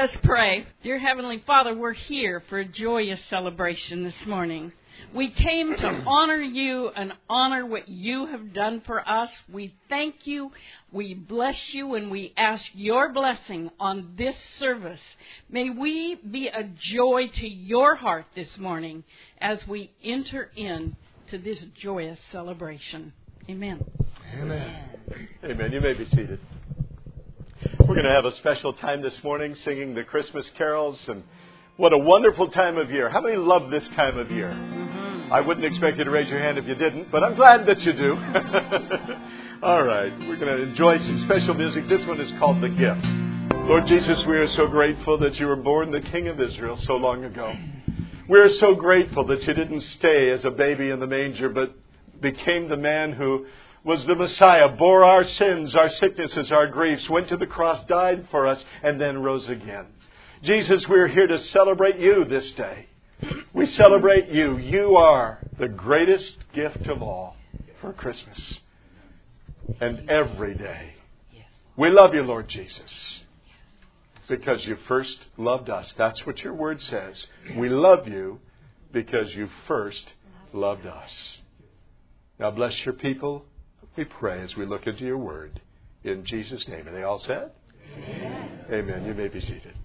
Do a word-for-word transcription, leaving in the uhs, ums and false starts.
us pray. Dear Heavenly Father, we're here for a joyous celebration this morning. We came to honor you and honor what you have done for us. We thank you, we bless you, and we ask your blessing on this service. May we be a joy to your heart this morning as we enter in to this joyous celebration. Amen. Amen. Amen. You may be seated. We're going to have a special time this morning singing the Christmas carols, and what a wonderful time of year. How many love this time of year? Mm-hmm. I wouldn't expect you to raise your hand if you didn't, but I'm glad that you do. All right, we're going to enjoy some special music. This one is called The Gift. Lord Jesus, we are so grateful that you were born the King of Israel so long ago. We are so grateful that you didn't stay as a baby in the manger, but became the man who was the Messiah, bore our sins, our sicknesses, our griefs, went to the cross, died for us, and then rose again. Jesus, we're here to celebrate you this day. We celebrate you. You are the greatest gift of all for Christmas and every day. We love you, Lord Jesus, because you first loved us. That's what your word says. We love you because you first loved us. Now bless your people. We pray as we look into your word. In Jesus' name. And they all said? Amen. Amen. You may be seated.